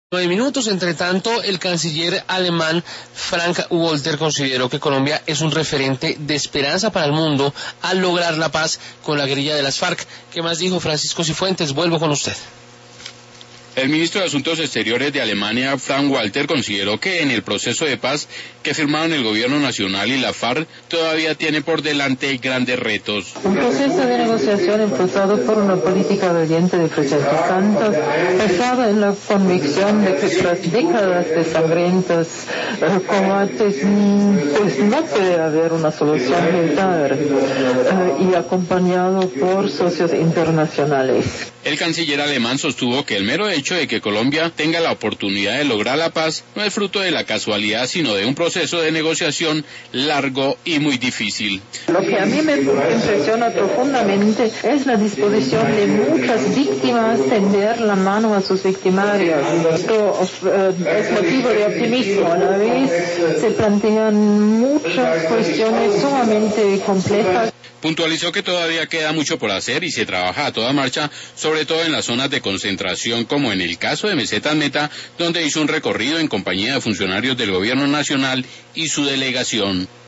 9 minutos. Entre tanto, el canciller alemán Frank-Walter consideró que Colombia es un referente de esperanza para el mundo al lograr la paz con la guerrilla de las FARC. ¿Qué más dijo Francisco Cifuentes? Vuelvo con usted. El ministro de Asuntos Exteriores de Alemania, Frank-Walter, consideró que en el proceso de paz que firmaron el gobierno nacional y la FARC todavía tiene por delante grandes retos. Un proceso de negociación impulsado por una política valiente de Presidente Santos, basada en la convicción de que tras décadas de sangrientos combates, pues no puede haber una solución militar, y acompañado por socios internacionales. El canciller alemán sostuvo que el mero hecho de que Colombia tenga la oportunidad de lograr la paz no es fruto de la casualidad, sino de un proceso de negociación largo y muy difícil. Lo que a mí me impresiona profundamente es la disposición de muchas víctimas tender la mano a sus victimarios. Esto es motivo de optimismo. A la vez se plantean muchas cuestiones sumamente complejas. Puntualizó que todavía queda mucho por hacer y se trabaja a toda marcha, sobre todo en las zonas de concentración, como en el caso de Mesetas Meta, donde hizo un recorrido en compañía de funcionarios del gobierno nacional y su delegación.